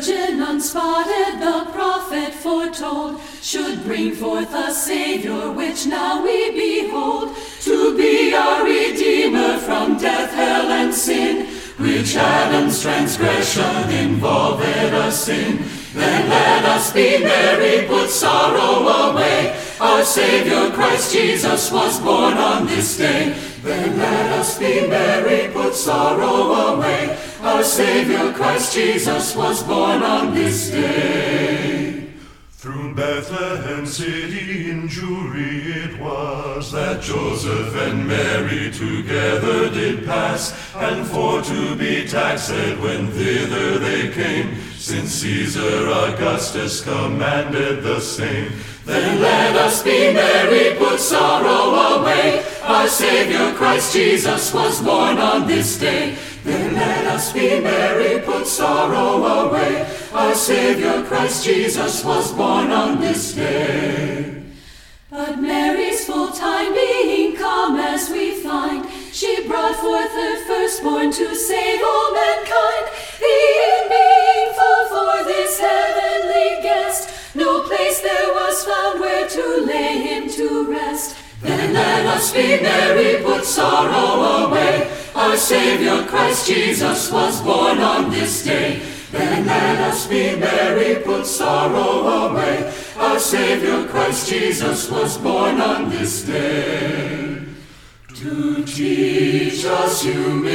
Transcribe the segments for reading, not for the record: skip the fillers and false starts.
virgin unspotted, the prophet foretold, should bring forth a Savior, which now we behold, to be our Redeemer from death, hell, and sin, which Adam's transgression involved us in. Then let us be merry, put sorrow away. Our Savior Christ Jesus was born on this day. Then let us be merry, put sorrow away. Our Savior Christ Jesus was born on this day. Through Bethlehem city in Jewry it was that Joseph and Mary together did pass, and for to be taxed when thither they came, since Caesar Augustus commanded the same. Then let us be merry, put sorrow away. Our Savior Christ Jesus was born on this day. Then let us be merry, put sorrow away. Our Savior Christ Jesus was born on this day. But Mary's full time being come, as we find, she brought forth her firstborn to save all mankind. The being full for this heavenly guest, no place there was found where to lay him to rest. Then let us be merry, put sorrow away. Our Savior Christ Jesus was born on this day. Then let us be merry, put sorrow away. Our Savior Christ Jesus was born on this day. To teach us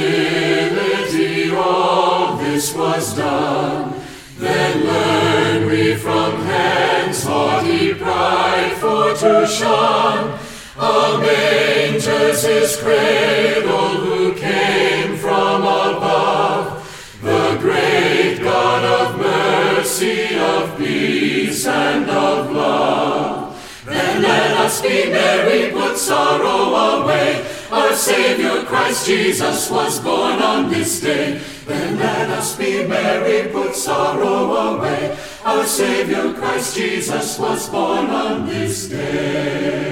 humility, all this was done. Then learn we from hence haughty pride for to shun. A manger's his cradle, who came from above. The great God of mercy, of peace, and of love. Then let us be merry, put sorrow away. Our Savior Christ Jesus was born on this day. Then let us be merry, put sorrow away. Our Savior Christ Jesus was born on this day.